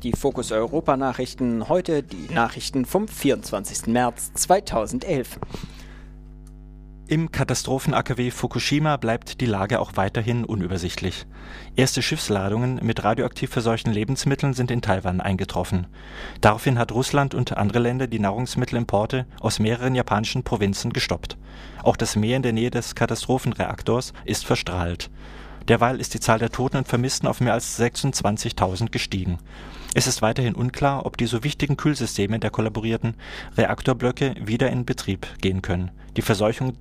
die Fokus Europa Nachrichten. Heute die Nachrichten vom 24. März 2011. Im Katastrophen-AKW Fukushima bleibt die Lage auch weiterhin unübersichtlich. Erste Schiffsladungen mit radioaktiv verseuchten Lebensmitteln sind in Taiwan eingetroffen. Daraufhin hat Russland und andere Länder die Nahrungsmittelimporte aus mehreren japanischen Provinzen gestoppt. Auch das Meer in der Nähe des Katastrophenreaktors ist verstrahlt. Derweil ist die Zahl der Toten und Vermissten auf mehr als 26.000 gestiegen. Es ist weiterhin unklar, ob die so wichtigen Kühlsysteme der kollaborierten Reaktorblöcke wieder in Betrieb gehen können. Die Verseuchung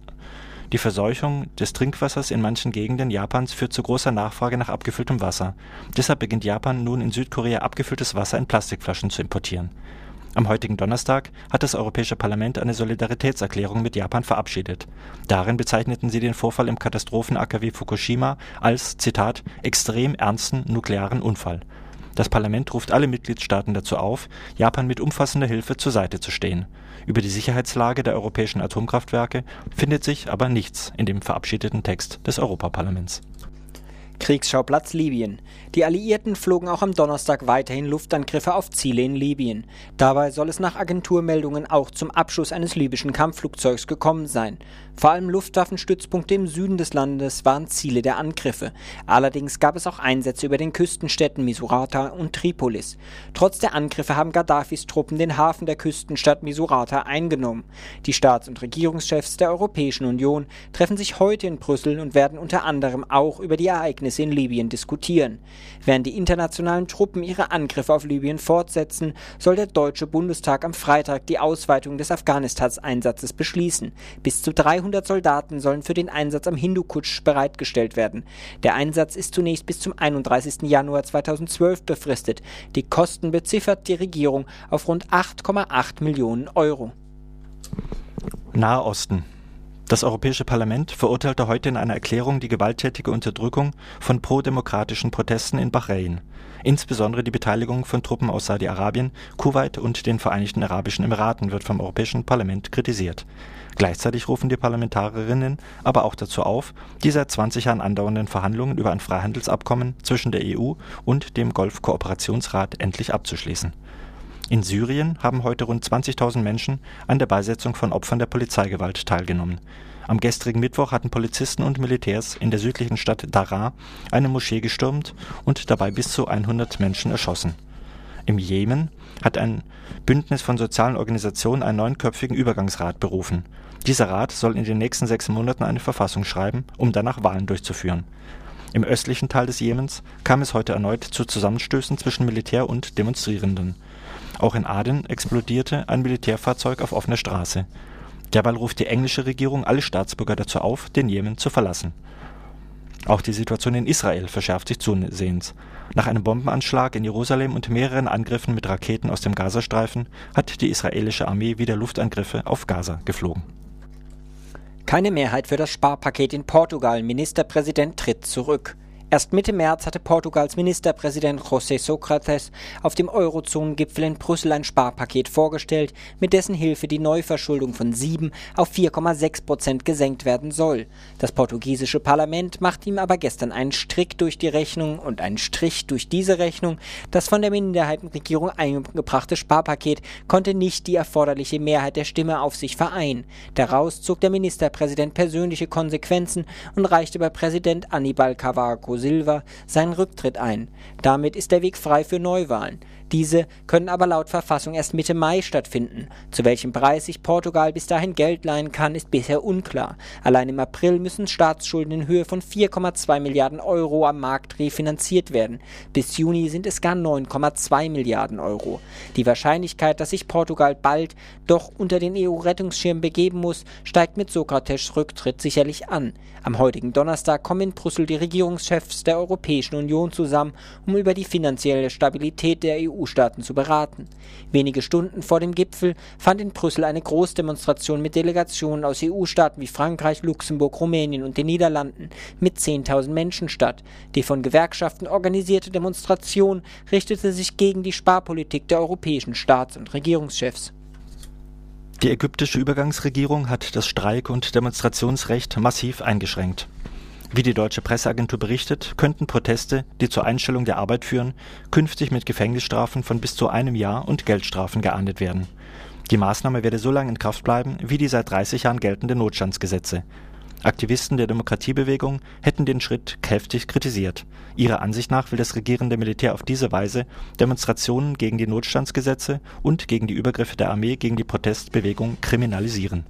des Trinkwassers in manchen Gegenden Japans führt zu großer Nachfrage nach abgefülltem Wasser. Deshalb beginnt Japan nun in Südkorea abgefülltes Wasser in Plastikflaschen zu importieren. Am heutigen Donnerstag hat das Europäische Parlament eine Solidaritätserklärung mit Japan verabschiedet. Darin bezeichneten sie den Vorfall im Katastrophen-AKW Fukushima als, Zitat, extrem ernsten nuklearen Unfall. Das Parlament ruft alle Mitgliedstaaten dazu auf, Japan mit umfassender Hilfe zur Seite zu stehen. Über die Sicherheitslage der europäischen Atomkraftwerke findet sich aber nichts in dem verabschiedeten Text des Europaparlaments. Kriegsschauplatz Libyen. Die Alliierten flogen auch am Donnerstag weiterhin Luftangriffe auf Ziele in Libyen. Dabei soll es nach Agenturmeldungen auch zum Abschuss eines libyschen Kampfflugzeugs gekommen sein. Vor allem Luftwaffenstützpunkte im Süden des Landes waren Ziele der Angriffe. Allerdings gab es auch Einsätze über den Küstenstädten Misurata und Tripolis. Trotz der Angriffe haben Gaddafis Truppen den Hafen der Küstenstadt Misurata eingenommen. Die Staats- und Regierungschefs der Europäischen Union treffen sich heute in Brüssel und werden unter anderem auch über die Ereignisse in Libyen diskutieren. Während die internationalen Truppen ihre Angriffe auf Libyen fortsetzen, soll der Deutsche Bundestag am Freitag die Ausweitung des Afghanistan-Einsatzes beschließen. Bis zu 300 Soldaten sollen für den Einsatz am Hindukutsch bereitgestellt werden. Der Einsatz ist zunächst bis zum 31. Januar 2012 befristet. Die Kosten beziffert die Regierung auf rund 8,8 Millionen Euro. Nahe Osten. Das Europäische Parlament verurteilte heute in einer Erklärung die gewalttätige Unterdrückung von pro-demokratischen Protesten in Bahrain. Insbesondere die Beteiligung von Truppen aus Saudi-Arabien, Kuwait und den Vereinigten Arabischen Emiraten wird vom Europäischen Parlament kritisiert. Gleichzeitig rufen die Parlamentarierinnen aber auch dazu auf, die seit 20 Jahren andauernden Verhandlungen über ein Freihandelsabkommen zwischen der EU und dem Golfkooperationsrat endlich abzuschließen. In Syrien haben heute rund 20.000 Menschen an der Beisetzung von Opfern der Polizeigewalt teilgenommen. Am gestrigen Mittwoch hatten Polizisten und Militärs in der südlichen Stadt Daraa eine Moschee gestürmt und dabei bis zu 100 Menschen erschossen. Im Jemen hat ein Bündnis von sozialen Organisationen einen 9-köpfigen Übergangsrat berufen. Dieser Rat soll in den nächsten 6 Monaten eine Verfassung schreiben, um danach Wahlen durchzuführen. Im östlichen Teil des Jemens kam es heute erneut zu Zusammenstößen zwischen Militär und Demonstrierenden. Auch in Aden explodierte ein Militärfahrzeug auf offener Straße. Derweil ruft die englische Regierung alle Staatsbürger dazu auf, den Jemen zu verlassen. Auch die Situation in Israel verschärft sich zusehends. Nach einem Bombenanschlag in Jerusalem und mehreren Angriffen mit Raketen aus dem Gazastreifen hat die israelische Armee wieder Luftangriffe auf Gaza geflogen. Keine Mehrheit für das Sparpaket in Portugal. Ministerpräsident tritt zurück. Erst Mitte März hatte Portugals Ministerpräsident José Sócrates auf dem Eurozonengipfel in Brüssel ein Sparpaket vorgestellt, mit dessen Hilfe die Neuverschuldung von 7 auf 4,6% gesenkt werden soll. Das portugiesische Parlament macht ihm aber gestern einen Strick durch die Rechnung und einen Strich durch diese Rechnung. Das von der Minderheitenregierung eingebrachte Sparpaket konnte nicht die erforderliche Mehrheit der Stimme auf sich vereinen. Daraus zog der Ministerpräsident persönliche Konsequenzen und reichte bei Präsident Aníbal Cavaco Silva seinen Rücktritt ein. Damit ist der Weg frei für Neuwahlen. Diese können aber laut Verfassung erst Mitte Mai stattfinden. Zu welchem Preis sich Portugal bis dahin Geld leihen kann, ist bisher unklar. Allein im April müssen Staatsschulden in Höhe von 4,2 Milliarden Euro am Markt refinanziert werden. Bis Juni sind es gar 9,2 Milliarden Euro. Die Wahrscheinlichkeit, dass sich Portugal bald doch unter den EU-Rettungsschirm begeben muss, steigt mit Sócrates' Rücktritt sicherlich an. Am heutigen Donnerstag kommen in Brüssel die Regierungschefs der Europäischen Union zusammen, um über die finanzielle Stabilität der EU-Staaten zu beraten. Wenige Stunden vor dem Gipfel fand in Brüssel eine Großdemonstration mit Delegationen aus EU-Staaten wie Frankreich, Luxemburg, Rumänien und den Niederlanden mit 10.000 Menschen statt. Die von Gewerkschaften organisierte Demonstration richtete sich gegen die Sparpolitik der europäischen Staats- und Regierungschefs. Die ägyptische Übergangsregierung hat das Streik- und Demonstrationsrecht massiv eingeschränkt. Wie die deutsche Presseagentur berichtet, könnten Proteste, die zur Einstellung der Arbeit führen, künftig mit Gefängnisstrafen von bis zu 1 Jahr und Geldstrafen geahndet werden. Die Maßnahme werde so lange in Kraft bleiben wie die seit 30 Jahren geltenden Notstandsgesetze. Aktivisten der Demokratiebewegung hätten den Schritt heftig kritisiert. Ihrer Ansicht nach will das regierende Militär auf diese Weise Demonstrationen gegen die Notstandsgesetze und gegen die Übergriffe der Armee gegen die Protestbewegung kriminalisieren.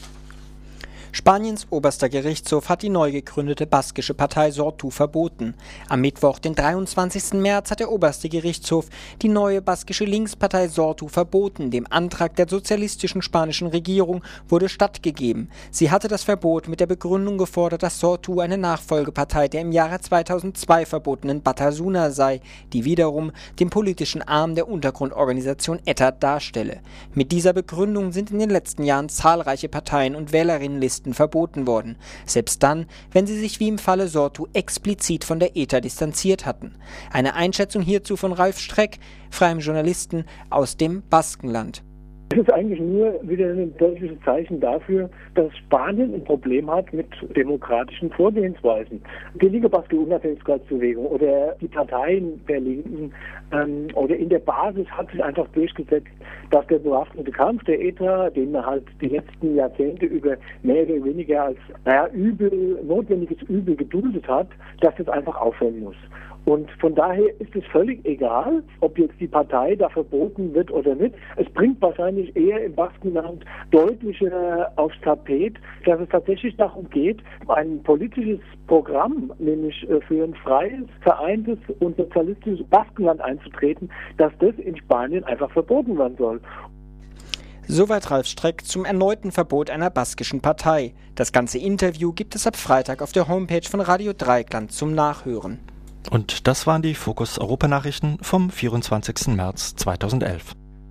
Spaniens oberster Gerichtshof hat die neu gegründete baskische Partei Sortu verboten. Am Mittwoch, den 23. März, hat der oberste Gerichtshof die neue baskische Linkspartei Sortu verboten. Dem Antrag der sozialistischen spanischen Regierung wurde stattgegeben. Sie hatte das Verbot mit der Begründung gefordert, dass Sortu eine Nachfolgepartei der im Jahre 2002 verbotenen Batasuna sei, die wiederum den politischen Arm der Untergrundorganisation ETA darstelle. Mit dieser Begründung sind in den letzten Jahren zahlreiche Parteien und Wählerinnenlisten verboten worden, selbst dann, wenn sie sich wie im Falle Sortu explizit von der ETA distanziert hatten. Eine Einschätzung hierzu von Ralf Streck, freiem Journalisten aus dem Baskenland. Es ist eigentlich nur wieder ein deutliches Zeichen dafür, dass Spanien ein Problem hat mit demokratischen Vorgehensweisen. Die linke baskische Unabhängigkeitsbewegung oder die Parteien der Linken oder in der Basis hat sich einfach durchgesetzt, dass der bewaffnete Kampf der ETA, den man halt die letzten Jahrzehnte über mehr oder weniger als notwendiges Übel geduldet hat, dass das einfach aufhören muss. Und von daher ist es völlig egal, ob jetzt die Partei da verboten wird oder nicht. Es bringt wahrscheinlich eher im Baskenland deutlicher aufs Tapet, dass es tatsächlich darum geht, ein politisches Programm, nämlich für ein freies, vereintes und sozialistisches Baskenland einzutreten, dass das in Spanien einfach verboten werden soll. Soweit Ralf Streck zum erneuten Verbot einer baskischen Partei. Das ganze Interview gibt es ab Freitag auf der Homepage von Radio Dreieckland zum Nachhören. Und das waren die Fokus Europa Nachrichten vom 24. März 2011.